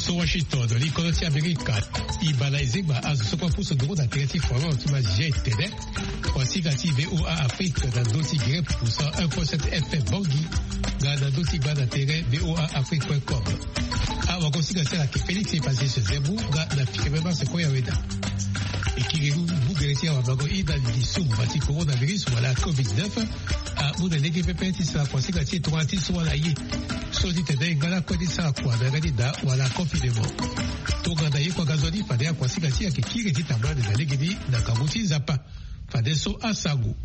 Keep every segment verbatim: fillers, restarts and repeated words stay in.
So Washington, l'Économie américaine, il balaise à ce qu'on pousse de la créative formation automatisée télé, aussi l'active V O A Afrique dans d'autres grès pour cent un virgule sept F M Bangui, dans d'autres bas d'intérêt V O A Afrique point com. Ah, on considère cela que Félix est passé ce zébou, dans la firme c'est quoi y a et qui vous guérissez en bago et dans les sous bâti coronavirus ou la covid dix-neuf à vous donner des pépins ça pensez que c'est trois tis ou la y so dit que ngala ko di ça quoi dans les da ou la confinement to ganda yi kwa gazoni fade kwa sikati ya kikiri dit tabla de la legedi na kabuti zapa fade so asago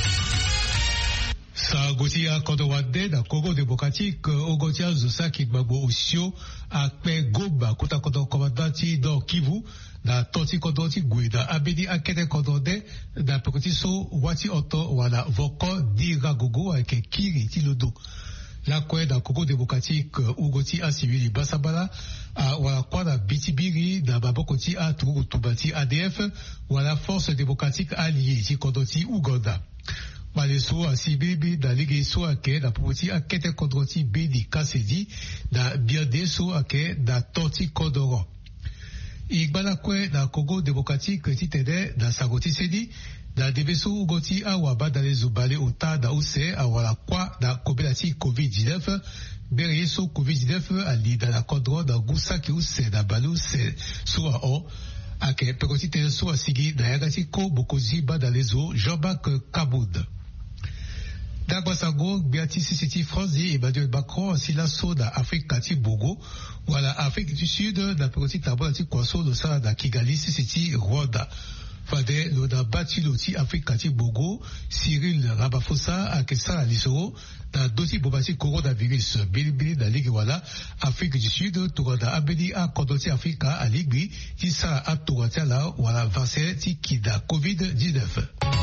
sa gotia kodowade da Congo démocratique ogotia zusaki gbagbo osio akpe goba kuta kodo komandati do Kivu da toti kodoti guida abedi akete kodode da pekoti so wati oto wala voko dira gogo ake kiri tilodo la kwe da Congo démocratique ugoti a civili basabala a wala kwa da bitibiri da babokoti a tugu tubati A D F wala force démocratique alliée ti kodoti Uganda Maleso a Sibibi da Ligue so ake da Pupoti akete kodoti Bedi Kasedi da Biade so ake da Toti Kodoro. Igbalakwe da Congo démocratique titede da Sagoti Sedi da Debeso Ugoti awaba da lezubale ota da use awala kwa da kobelati covid dix-neuf bere so covid dix-neuf ali da la kodro da gusaki use da balu se so a o ake pekoti te so asigi da yagati ko bokozi ba da lezo Jean-Baptiste Kaboud. Dagwasago, Beatrice Siti Franzi et Baduel Bacron, ainsi l'assaut d'Afrique Kati Bogo, ou à l'Afrique du Sud, la petite tabolati Kwaso, le Sala da Kigali, Siti Rwanda. Fade, le da Batiloti Afrique Kati Bogo, Cyril Rabafosa, Akessa Lisoro, da Doti Bobati Coronavirus, Bilibili da Ligue Wala, Afrique du Sud, Tourada Abedi a Kodoti Africa à Ligbi, Tissa a Touratala, ou à la vaccin Tikida covid dix-neuf.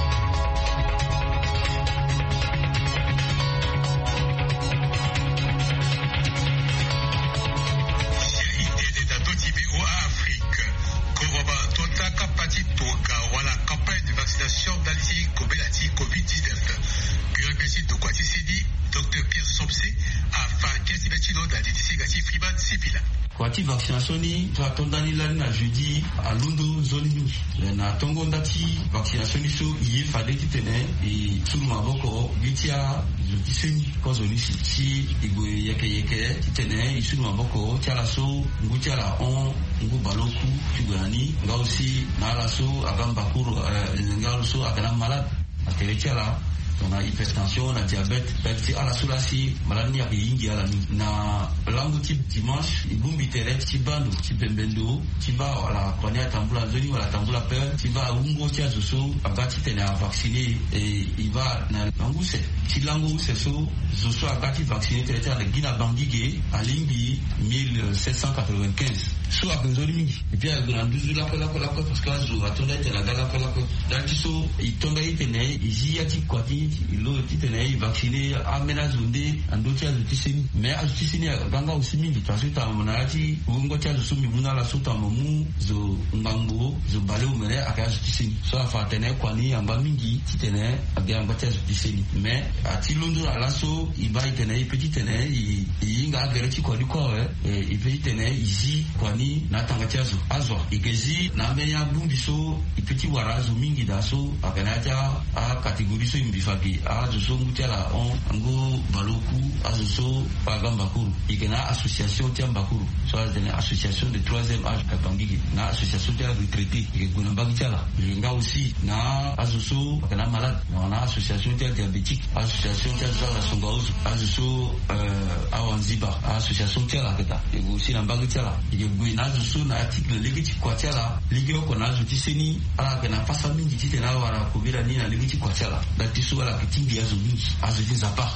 D'Alzi Kobelati covid dix-neuf. Puis de quoi tu sais dit, docteur Pierre Sobsé, afin qu'est-ce que tu dois dans les Freeman Sipila. Kwati vaccination ni to atondani la na jeudi a Lundo zone ni na tongo ndati vaccination ni so yi fade kitene e turu maboko bitia jutiseni ko zone si si igwe yeke yeke kitene isuru maboko tiala so ngutia la on ngu baloku tugani nga aussi na la so agamba kuru nga so agana malade akeretia on a hypertension, on a diabète, petit à la soulasi, maladie à yingi à la na langue type dimanche, ibumbi teret, tibando, tibembendo, tiba à la konya tambula zoni ou la tambula peur, tiba ungo tia zoso, abati tena vacciné et il va na languse. Si langue c'est so, zoso abati vacciné traité à la Guinée Bandigé, à Limbi mille sept cent quatre-vingt-quinze. So a besoin de et puis à la douze la cola cola parce que la zo attendait la gala cola cola. Dans so il tombe il tenait, il y a ti kwati ilo titene vacciné amena zunde andotia zutisini mais azutisini ganga usimi vitasuta monati ungo tia zusumi buna la suta momu zo ngambo zo bale umere aka zutisini so afatene kwani amba mingi titene abia amba tia zutisini mais atilundo alaso iba itene petitene yinga gereti kwa diko eh ipetitene izi kwani na tangatia zo azwa igezi na meya bumbiso ipeti warazo mingi daso akanaja a catégorie so imbifa azoso mutiala on ngo baloku azoso pagamba kuru ikena association tiambakuru so azene association de troisième âge kabangiki na association de retraité ikuna bagitiala nga aussi na azoso kana malade na association de diabétique association de la songaozo azoso euh awanziba association tiala keta aussi na bagitiala ikuna azoso na article legiti kwatiala ligio kona azotiseni ala kana pasa mingi titena wara kubira ni na legiti kwatiala datiso ala kitingi azo mingi azo dizapa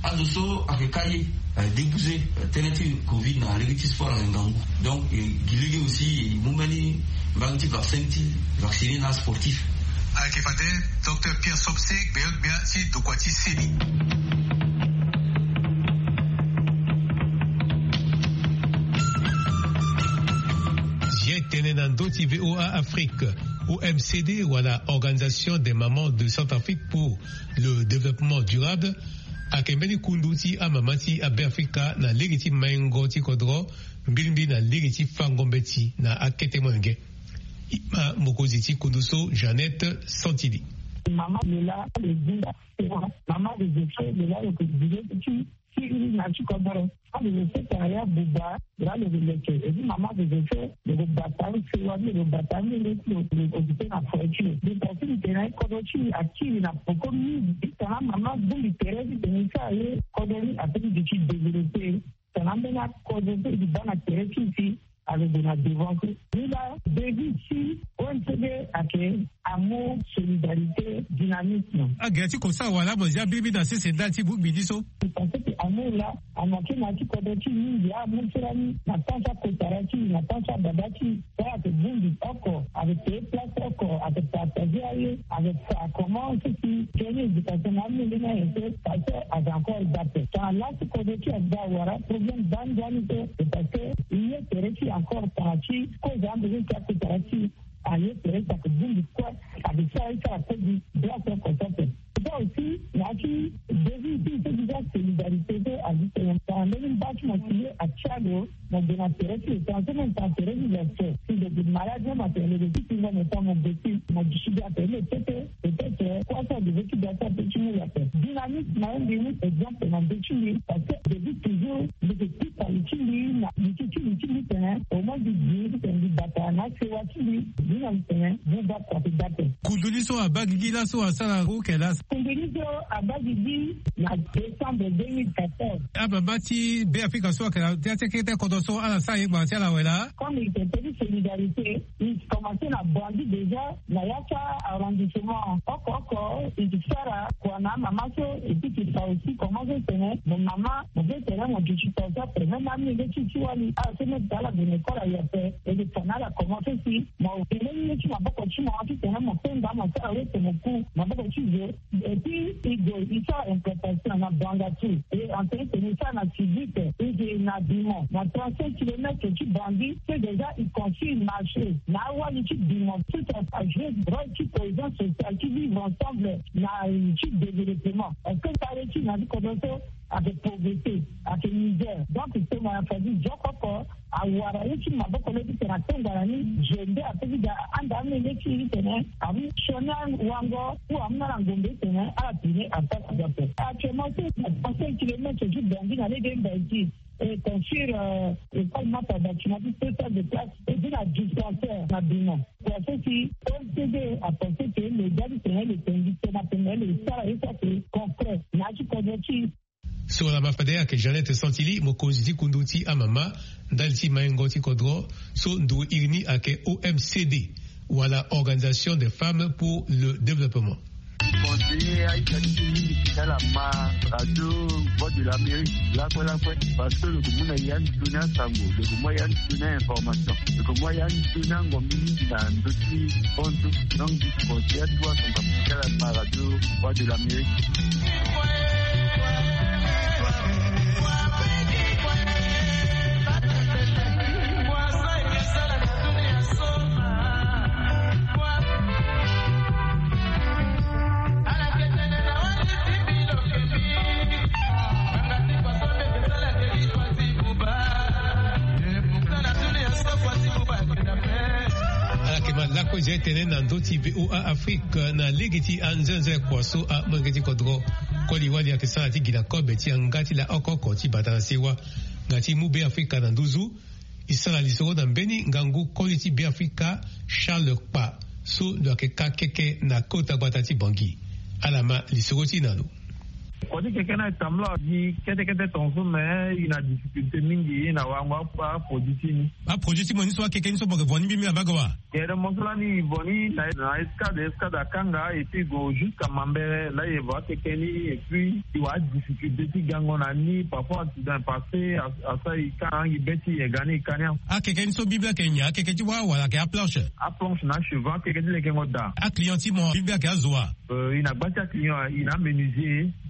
azo akekaye débousé teneti covid na legiti sport ngangu donc giligi aussi mumani bangi vaccin ti vacciné na sportif avec fate docteur Pierre Sobsé bien bien si de quoi ti seni Tenenandoti V O A Afrique, O M C D ou à la Organisation des mamans de Centrafrique pour le développement durable, akembeni kunduti amamati abeafrika na ligiti maingoti kodro mbilimbi na ligiti fangombeti na akete mwenge ima mokoziti kunduso Jeannette Santili. Maman est là, le Bouddha, maman des effets, de là, le président, tu, si il n'a pas comme ça, le effet derrière Bouddha, là, le véhicule. Et puis, maman des effets, le bataille, c'est là, le bataille, le occupé la fortune. Les personnes qui ont connu à qui il n'a pas commis, c'est la maman, vous, les terrains, qui ont fait, connu à peine de développer. C'est la même cause de dans la terre ici. Avec de la défense. Il a débuté ici, O M C D, avec amour, solidarité, dynamisme. Ah, grâce comme ça, voilà, moi, j'ai bien dans ces sédats, vous me dites ça. Je pensais que amour là, à ma qui m'a dit qu'on a dit, il y a mon frère, n'a pas ça Kotarati, n'a pas ça Babati, ça a été bon du encore, avec les places encore, avec ta taille, avec ça, comment c'est qui, quelle éducation, amour, il a été passé avec encore le date. Quand là, c'est qu'on a dit à Dawara, problème d'anxiété, c'est parce que il y a des encore parti, cause d'un besoin qui a été parti, à y être ça que vous dites quoi, avec ça, et ça a fait du droit à constater. C'est ça aussi, il y a qui, depuis ici, c'est déjà solidarité à différents temps. Même une bâche m'a tiré à Tchado, mon bon intérêt, qui est en train d'intérêt, il a fait. Si le malade, m'a fait le vécu, il va me faire mon vécu, m'a dit, je suis appelé, peut-être, peut-être, quoi ça, de vécu d'affaires, petit mot, la paix. Dynamique, m'a un déni, exemple, dans vécu, parce que depuis toujours, le vécu, par l'utilité, l'utilité, l'utilité, au moins du Dieu, c'est un bataille, c'est l'utilité, l'utilité, vous va faire des batailles. Kunduniso à Bagila, so à Sararo, qu'elle a. Kunduniso à Bagili, la décembre deux mille quatorze. Ah, bah, bâti, Béafrika, soit qu'elle a été condosso à la salle, à la Wella. Comme il était de solidarité, il commençait à brandir déjà, la Yaka arrondissement, encore, il dit ça, quoi, maman, et puis il fait aussi comment je tenais, mon maman, mon père, mon Dieu, je pense que même ami, les Chichuali, ah, c'est même dans la bonne école, il y a fait, et le canal a commencé ici, mon père, tu m'as pas continué, tu t'es mon père, dans mon père, avec mon coup, m'a pas continué, et puis, il fait une préparation, on a bandatu, et en train de tenir ça, on a suivi, et j'ai un habillement, dans trente-cinq kilomètres que tu bandis, c'est déjà, il construit le marché, là, où il y a du monde, tout à jouer, droit, qui cohésion sociale, qui vivent ensemble, dans une type de développement. Est-ce que ça a été, on a dit qu'on avec pauvreté, avec misère. Donc, c'est ma famille, je crois à Ouaraï, qui m'a beaucoup dit que la peine d'année, j'ai dit à celui d'Andamé, les filles, à vous, Shonan, Wango, ou à Marangombe, à la Pinée, à Pasadapé. Actuellement, c'est trente-cinq kilomètres du Bangui, dans les deux Belgiques. Et construire l'école Mata bâtiment, tout ça de place, et puis la dispensaire, la bilan. Pour ceux qui ont cédé à penser que les gars du Sénat, les conditions, les salariés, ça c'est concret. N'a pas connu. Sur la mafadea que Jeannette Santili, mokoziti kunduti amama, dalti maingoti kodro, so ndu irni ake O M C D, ou à la Organisation des femmes pour le développement. Conseiller à Italie, à la radio, voix de l'Amérique, là, là, parce que le Goumou y a une donnée à Sango, le Goumou y a une donnée information, le Goumou y a une donnée à Gomi, dans un dossier, donc, du conseiller à toi, on va à la radio, voix de l'Amérique. La cause tenen dans d'autres V O A Afrique na legiti anzenze kwaso a mangeti kodro koli wali ya kisa ati gila kobe ti angati la okoko ti batansewa ngati mu be Afrika na nduzu isala lisoro na mbeni ngangu koli ti be Afrika Charles Pa so do ke kakeke na kota batati bangi alama lisoro ti nalo. Kwa quelqu'un est tamla dit kete kete tonso mais il a difficulté mingi na wangwa pa production a production moni so keke ni so boke voni bimi abagawa kere monsala ni voni na na escade escade kanga et puis go jusqu'à Mambere là il va keke ni et puis il a difficulté ti gango na ni parfois dans le passé à ça il quand il beti il gagné kanya a keke ni so biblia kenya keke ti wa wala ke a planche a planche na cheval keke ti le kengo da a client ti mo biblia ke azoa euh il a bâti client il a menuisier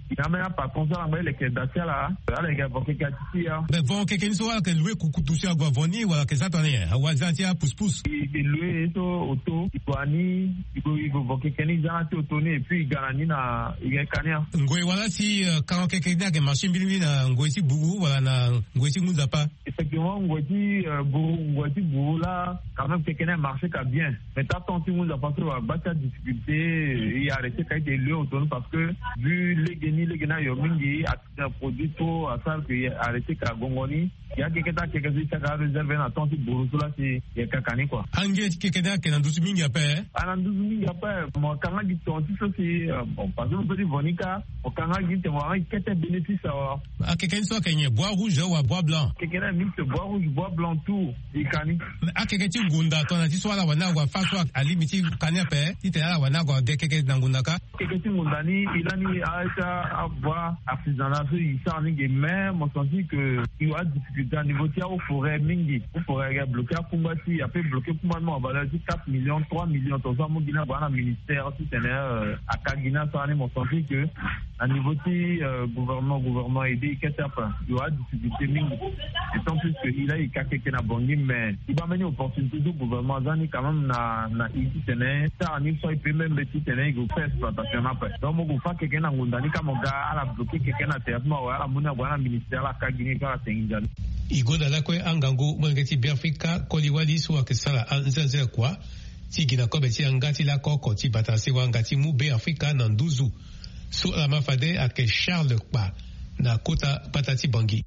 ina mena pa konsa ngba le ke dacia la ala ke voke katia be von ke ken so ala ke louer kukutusi agwa voni wala ke satane awazantia pousse-pousse i louer so auto ikwani iko iko voke keni zanati auto ne puis garani na igekania ngwe wala si quand ke ke ke machine bilimi na ngwe si bugu wala na ngwe si munzapa effectivement ngwe si bugu ngwe si bugu là quand même quelqu'un marché ka bien mais t'as tenté munzapa sur la bataille difficulté et arrêter quand il louer auto parce que vu les geni les gena yo mingi a produit to a ça que arrêter ka gongoni ya keketa kekezi saka réservé na tonti burusu la si ya kakani quoi ange kekeda ke na dusu mingi ape ana dusu mingi ape mo kanga gi tonti so si bon parce que petit vonika o kanga gi te mo kete bénéfice a keken so kenye bois rouge ou bois blanc kekena mix bois rouge bois blanc tout ikani a keketi ngunda to na ti so ala wana wa fa so alimiti kani ape ti te ala wana go de keke na ngunda ka keketi ngundani ilani acha avoa artisanat so isa ni ge mais mo senti que il y a difficulté à niveau tia au forêt mingi au forêt bloqué à Kumbati a fait bloquer Kumbano en valeur de quatre millions trois millions tout ça mo gina bana ministère tout tenait à Kagina ça ni mo senti que à niveau ti gouvernement gouvernement aidé qu'est-ce pas il y a difficulté mingi et tant plus que il a il a quelqu'un à bongi mais il va mener opportunité du gouvernement zani quand même na na ici tenait ça ni soit il peut même petit tenait il fait exploitation après donc mo fa quelqu'un en ngondani comme gars à la bloquer quelqu'un à terre à mona bana ministère la Kagina ka tenginjani igoda lakwe angango mwengeti biafrika koliwali suwa kesala anzanze kwa tigina kobe ti angati la koko ti batase wa angati mu be afrika na nduzu so la mafade ake Charles Kwa na kota patati bangi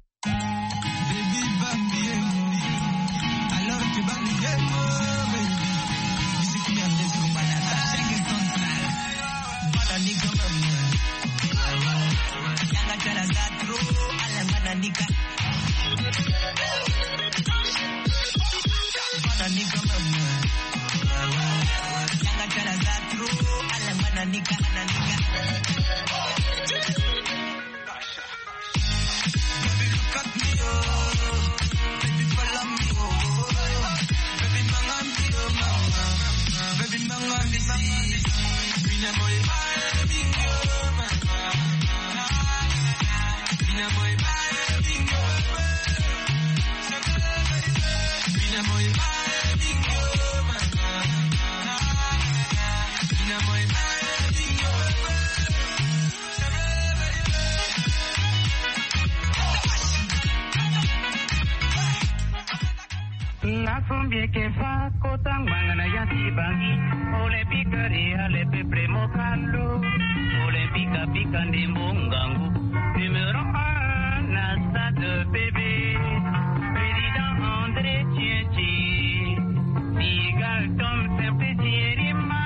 che fa cotang mangana yati bangi olympique ria le peple mokalo olympique pikandi mongangu numéro un na stade bébé président André Tienchi Sigal Tom Serpetierima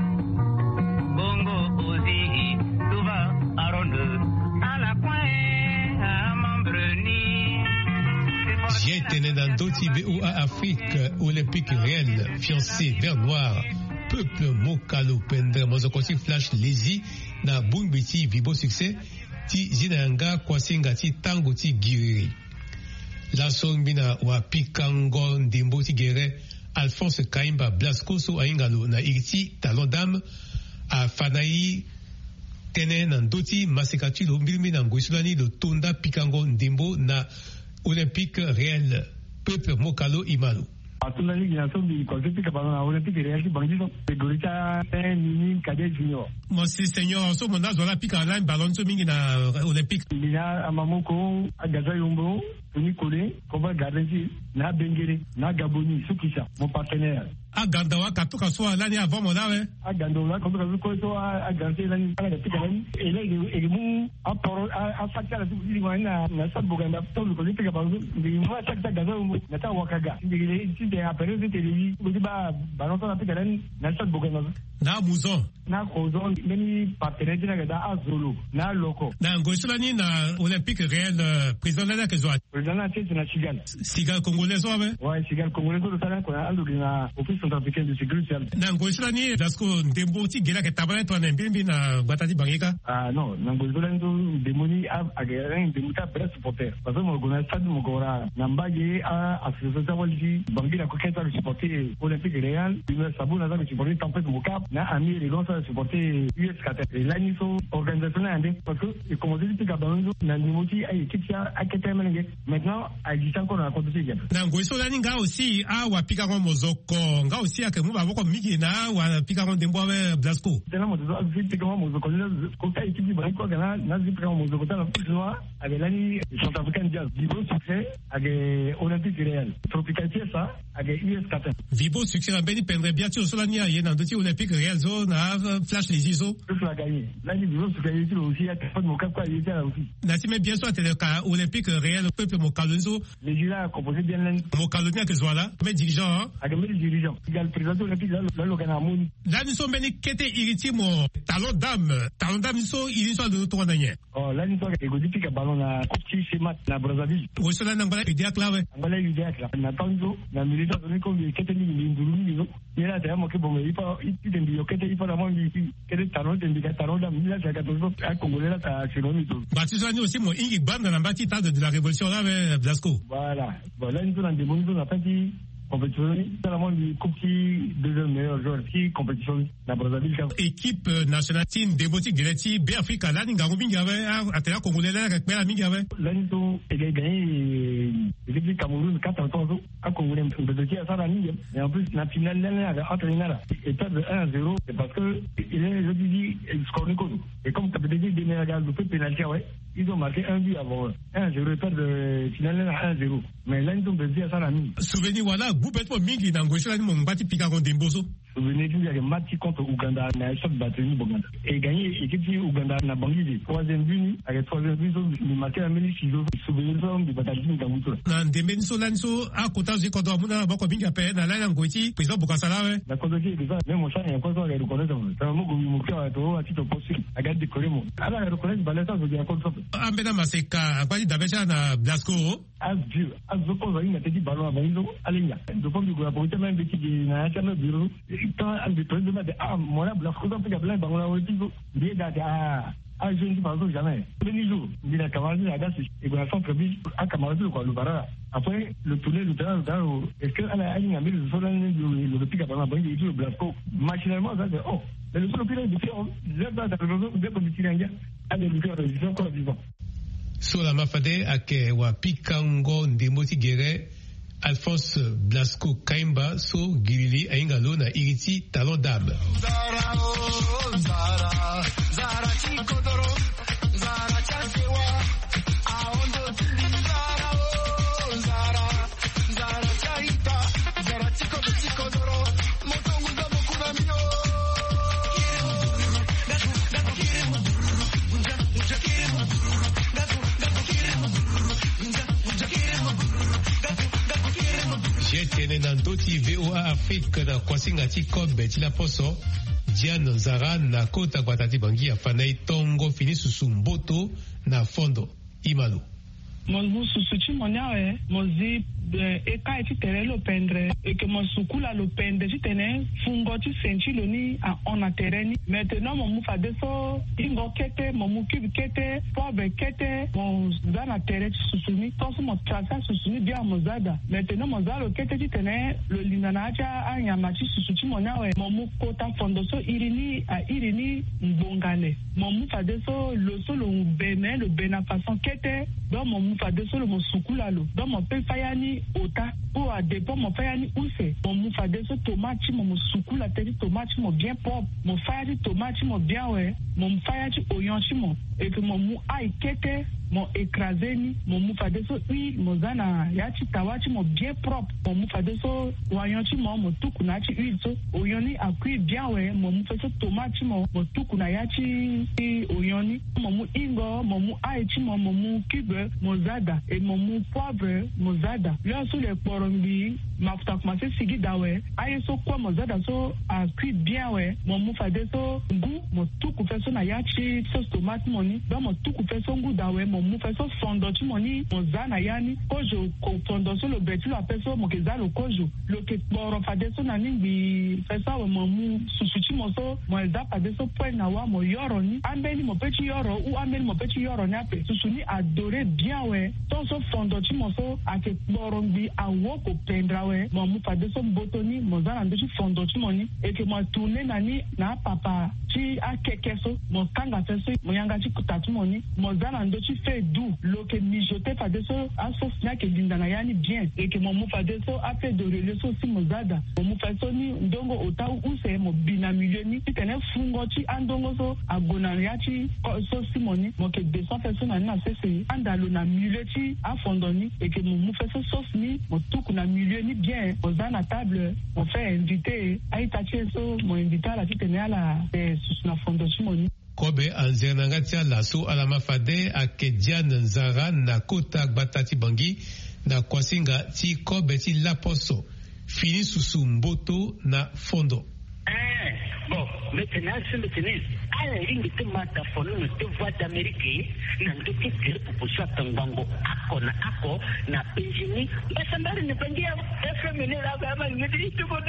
Bongo Ozi Touba Aronde à la pointe à Mambreni. J'ai tenu dans d'autres B O A Afrique olympique réel, fiancé, vert noir, peuple mokalo pendre, mozokoti flash lazy, na bumbiti vibo succès, ti zinanga kwasinga ti tango ti giriri. La songbina wa pikango ndimbo ti gere, Alphonse Kaimba Blaskoso aingalo na iriti talon dame, a fanayi tene nan doti masekati lo mbilmi na ngoisulani lo tonda pikango ndimbo na olympique réel peuple mokalo imalo. Atuna ni gina so bi concept ka bana olympique réel ki bangi so de gorita ni cadet junior. Mon seigneur so mona zola pika na ballon so mingi na olympique. Bina amamoko agaza yombo ni kole ko ba garanti na bengere na gaboni sukisa mon partenaire. Aganda wa katoka so ala ni avant mona we. Aganda wa ko ka ko so agante la ni ala pika la ni ele ele mu aporo a fakta la subiri wana na sabu ganda to ko pika ba ni mo fakta gaza mu na ta wakaga. Ndile ti de apere ti tele ko ba ba no la pika la ni na sabu ganda. Na muzo na kozo many partenaires na gada azolo na loko. Na ngoisulani na olympique réel président la ke zo. président là c'est na Cigale. Cigale congolais so abe? Ouais, Cigale congolais so ça ko ando na office centrafricain de sécurité. Na ngosila ni dasko ndembo ti gela ke tabana to na mbimbi na batati bangika. Ah non, na ngosila ndo demoni a agera ndemuta presse supporter. Parce que mo gona stade mo gora na mbage a association wali bangila ko keta supporter Olympique Real, le sabuna za supporter Tempête Mokap, na ami les gons supporter U S Qatar. Et là ni so organisation ande parce que comme on dit que Gabon na nimoti ay équipe ya akete menenge. Maintenant, a dit encore na compétition. Na ngosila ni nga aussi a wapika ngo mozoko, nga aussi akemu baboko migi na wapika ngo ndembo abe Blasco. Tena mo zo azipika ngo mozoko ko ta équipe ba ko kana na zipika ngo mozoko ta na plus avec l'année centrafricaine Jazz, Vibo succès avec Olympique Real. Tropical ça avec U S Qatar. Vibo succès na beni pendre bien tu solani ya na ndoti Olympique Real zo na flash les iso. Tout a gagné. L'année Vibo succès aussi a pas mon cap quoi il était là aussi. Na si même bien soit le cas Olympique Real peuple mon calonzo. Les gens composé bien l'année. Mon calonia que voilà, mais dirigeant. Avec mes dirigeants. Il y a le président de Olympique là le Ghana moun. Là nous sommes beni kete iriti mon talon d'âme. Talon d'âme so il soit de trois dernier. Oh là nous sommes égoïstes que ballon na petit schéma na Brazzaville. Wo cela na ngala idea clave. Ngala idea clave. Na tanzo na milita de ko kete ni ni nduru ni no. Yela ta mo ke bo me ipa iti de yo kete ipa na mo ni kete talon de ndika talon da mila sa katozo a congolais ta cheloni to. Baptiste ni aussi mon ingi bande na bati tas de la révolution là avec Blasco. Voilà. Bon là nous sommes dans des bons na petit compétition notamment du coupe qui deuxième meilleur joueur qui compétition na Brazzaville. Équipe nationale team de Botik Geleti B Africa là ni ngango binga ave atela congolais là avec la minga ave. Là nous sommes gagné l'équipe Cameroun quatre à trois à congolais de qui a ça la ligne et en plus la finale là avec entraîneur là et perdre un à zéro c'est parce que il est je dis il score le coup et comme tu peux dire des médailles de pénalty ouais ils ont marqué un but avant un à zéro et perdre finale là un à zéro mais là nous sommes à ça la ligne. Souvenir voilà boubetement mingi na ngosila ni mon bati pika contre Mboso. Souvenir qu'il y a des matchs contre Ouganda na choc battu Ouganda et gagné équipe Ouganda na Bangui troisième but avec troisième but il marqué la mêlée ciseaux souvenir de bataille Kamuto. Na ndemeni so lanso a kota zi kodo amuna bako binga pe na la ngoti président Bukasala we. Na kodo ki ça même mon chat il encore le reconnaître ça mo go mo kwa to a tito possible a garder corremo ala reconnaître balesa zo dia contre ambena maseka akwadi dabecha na Blasco as Dieu as zoko zo ina tedi ballon abanzo alenya do pombi go apote même beti na ya na bureau tant de président de ah mon Blasco ça peut blanc bango la wetizo dia da ah je ne dis pas jamais premier jour il a camarade à Gas et go à centre ville à camarade quoi le bara après le tourner le terrain est-ce que à la ligne américaine sur le le pic à ballon il joue le Blasco machinalement ça oh mais le seul pilote de faire là dans la raison de communiquer à des lutteurs de encore vivant sur la mafade ake wa pikango ndemoti gere Alphonse Blasco Kaimba so girili aingalo na iriti talon d'âme. Zara oh Zara Zara chikodoro Zara chasewa aondo Zara oh Zara Zara chaita Zara chikodoro chikodoro motongu da mokuna mio Jetene na ndoti V O A Afrique na kwasingati kobe tila poso Diane Nzara na kota kwa tati bangi ya fanai tongo fini susumboto na fondo Imalu. Mon susuchi monya mon zi eka eti tere lo pendre et que mon sukula lo pendre ti tene fungo ti senti lo ni on a tereni maintenant mon mufa deso ingo kete mon mukibi kete pobe kete mon zana tere ti susuni tonso mon trasa susuni bien mon zada maintenant mon zalo kete ti tene lo linana acha anyama ti susuchi monya mon mukota fondo so irini a irini mbongale mon mufa deso lo so lo bene lo bena façon kete donc mon mufa deso lo mon sukula lo donc mon pe fayani ota ou à dépôt mon fayani ouse mon mufa deso tomate mon sukula tedi tomate mon bien propre mon fayani tomate mon bien ouais mon fayani oignon mon et que mon mou aïe kete mon écrasé ni mon mufa deso oui mon zana yachi tawachi mon bien propre mon mufa deso oignon mon mon tukuna chi huile so oignon ni a cuit bien ouais mon mufa deso tomate mon mon tukuna yachi oignon ni mon mou ingo mon mou aïe mon mon mou cube mon mozada et mon mou poivre mozada là sous les porombi ma futa commencer sigi dawe aye so kwa mozada so a cuit bien ouais mon mou fade so goût mon tout coupé so na yachi sauce tomate moni dans mon tout coupé so goût dawe mon mou fait so fondo tu moni mozana yani kojo ko fondo so le betu la peso mo keza lo kojo lo ke poro fade so na ningi fait ça mon mou susuchi mo so mo eza fade so point na wa mo yoro ni ambeli mo petit yoro ou ambeli mo petit yoro ni ape susuni adoré bien ouais ton so fondo tu mo so ake borombi a woko pendra ouais mo mu fade so botoni mo zana ndo fondo tu moni et que mo tourner nani na papa ti akeke so mo kanga feso mo yanga ti kutatu moni mo zana ndo ti fait doux lo ke mijoter fade so aso snack e dindana yani bien et que mo mu fade so a fait de relais so si mo zada mo mu fade so ni ndongo ota u se mo bina milieu ni tene fungo ti andongo so agona yati so simoni mo ke descend feso na na sese andalo na milieu ti a fondoni et que mo mu feso sauce ni mo tuku na milieu ni bien mo zana table mo fait invité ai tachi so mo invité à la tene ala na fondo simoni kobe anzena ngatia laso alama fade akedia nzara na kota batati bangi na kwasinga ti kobe ti laposo fini susu mboto na fondo. Eh, bon, maintenant, c'est maintenant. À la ligne de Matafono, nous te voix d'Amérique, n'a pas été créé pour pousser un bango, ako na ako, na péjini, mais ça m'a dit, ne pas dire, efféminé la gamme, il me dit tout bon.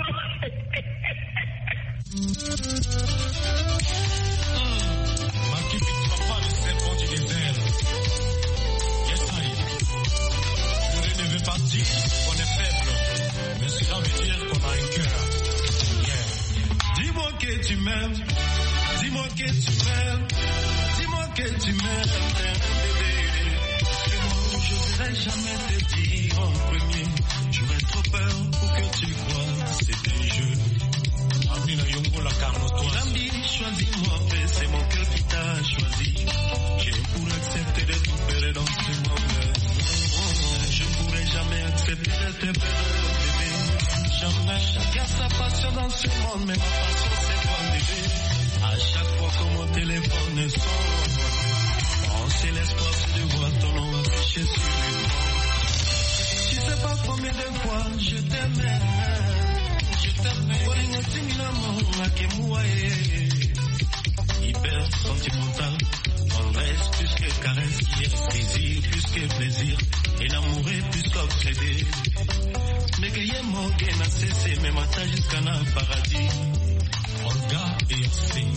Ma qui ne prend pas le serpent du désert. Yes, I. Je ne veux pas dire qu'on est faible, mais cela veut dire qu'on a un cœur. Dis-moi que tu m'aimes, dis-moi que tu m'aimes, dis-moi que tu m'aimes, bébé. Que moi je ne voudrais jamais te dire en premier. J'aurais trop peur pour que tu crois, c'est un jeu. Amina Yongo la carne-toi. L'ami, choisis-moi, c'est mon cœur qui t'a choisi. J'ai pour accepter de tout faire dans ce monde. Je ne pourrais jamais accepter de te perdre, bébé. Jamais, chacun sa passion dans ce monde, mais ma passion c'est toi, bébé. À chaque fois que mon téléphone sonne, on sait l'espoir de voir ton nom affiché sur l'écran. Tu sais pas combien de fois je t'aimais, je t'aimais. Walingo tinginamo akemouaye, hyper sentimental. Tendresse plus que caresse, désir plus que plaisir, et l'amour est plus qu'obsédé. Mais que y'a mon gain à cesser, même à ta jusqu'à un paradis. Olga et aussi.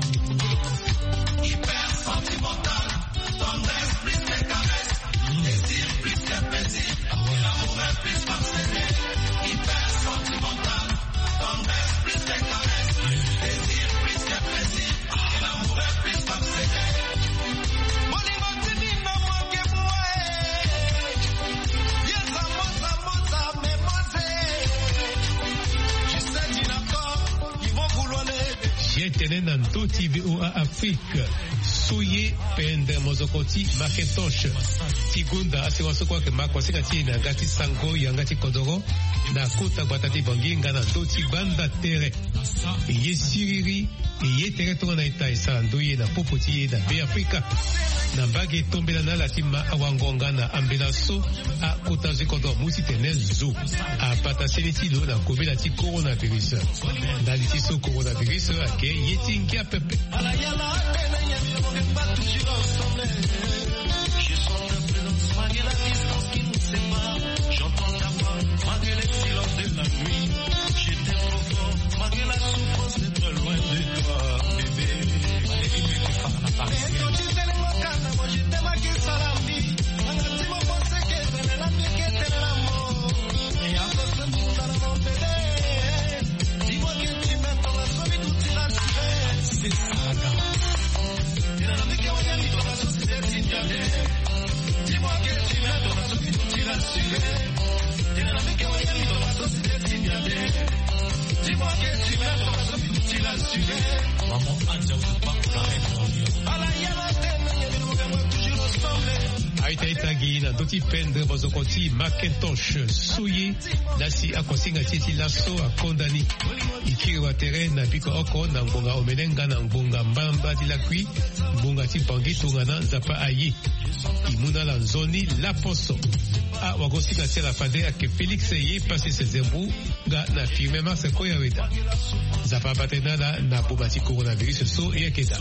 Hyper sentimental, tendresse plus que caresse, désir plus que plaisir, et l'amour est plus qu'obsédé. Hyper sentimental, tendresse plus que caresse, désir plus que plaisir, et l'amour est plus qu'obsédé. Tene na ndoti V O A Afrique soye pende mozokoti Macintosh tigunda asiwaso kwa makwasika tina ngati sango yangati kodoro na kota batati banginga na ndoti banda tere ye siriri ye tere to na ita isa ndoye na popoti na be Afrika na mbage tombela na latima awangonga na ambelaso a kota zikodo muti tene zo a pataseni tilo na kobela ti coronavirus na litiso coronavirus ake yetingi a pepe ala yala pas toujours ensemble. Je sens la présence malgré la distance qui nous sépare. J'entends ta voix malgré les silences de la nuit. Je t'aime trop fort malgré la souffrance d'être loin de toi, bébé. Allez, il me fait pas la partie. Quand tu t'es mon calme, moi je t'aime à qui ça la vie. Angati mo pense que c'est la vie que t'es l'amour. Et à cause de tout dans mon bébé. Dis-moi que tu m'aimes dans la solitude, tu l'as tué. C'est ça, là. Dis-moi que tu m'aimes dans la société, tu l'as suivi. Dis-moi que tu m'aimes dans la société, tu l'as suivi. Maman, Adja, vous pas pour la reine. Aitaitagi na doti pendre bozokoti Macintosh suyi nasi akosinga titi laso akondani ikiri wa tere na biko oko na ngonga omelenga na ngonga mbamba dilakwi ngonga tipangi tungana zapa ayi imuna la nzoni la poso a wakosinga tia la fade ake Felix ye pasi sezembu ga na firme masa koya weda zapa batenala na bobati coronavirus so yekeda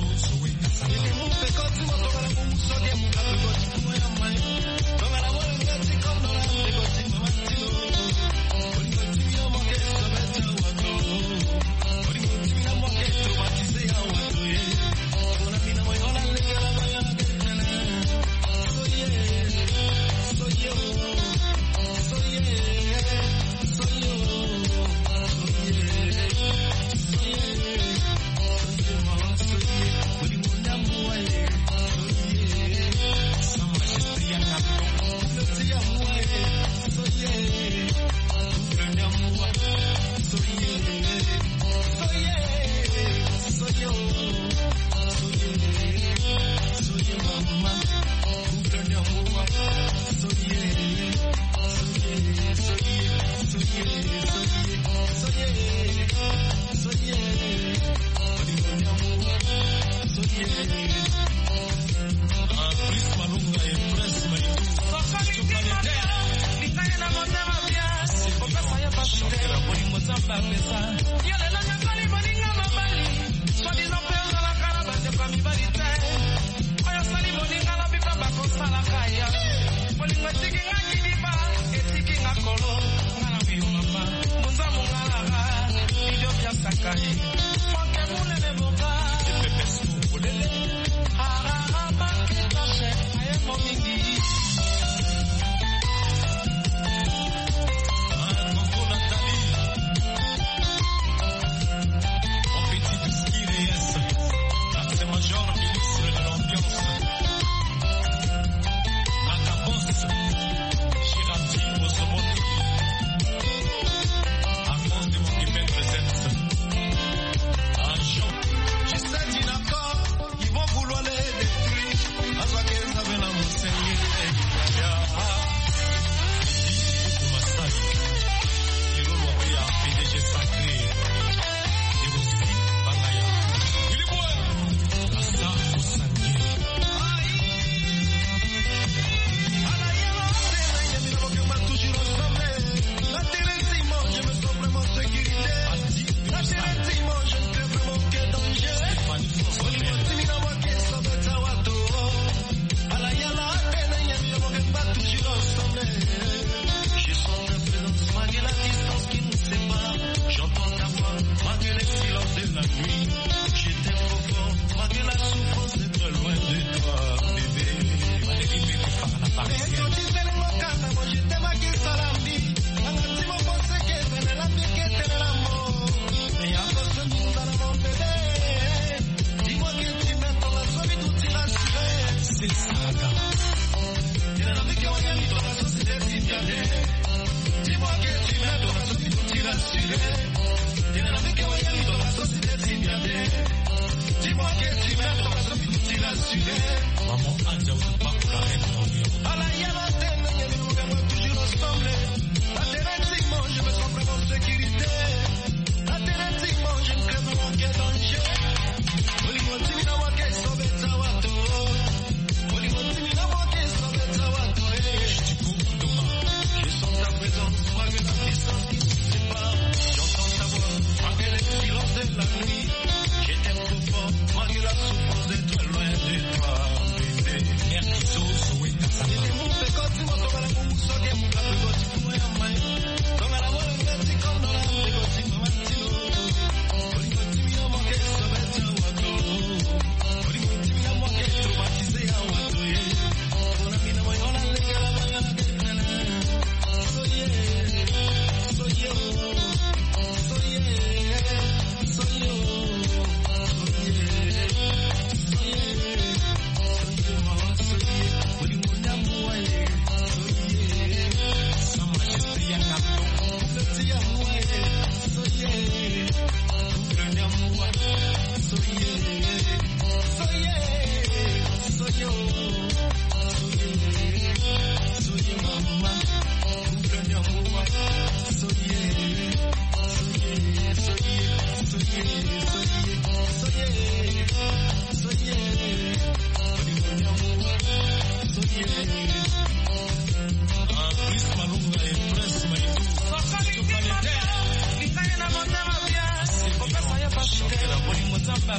J'étais trop fort, malgré la souffrance d'être loin de toi, bébé.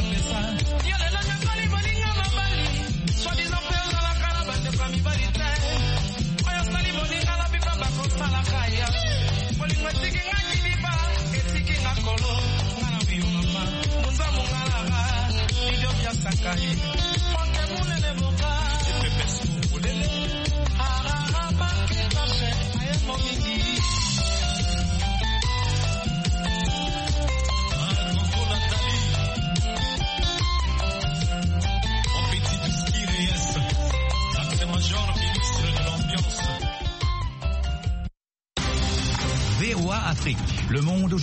Le monde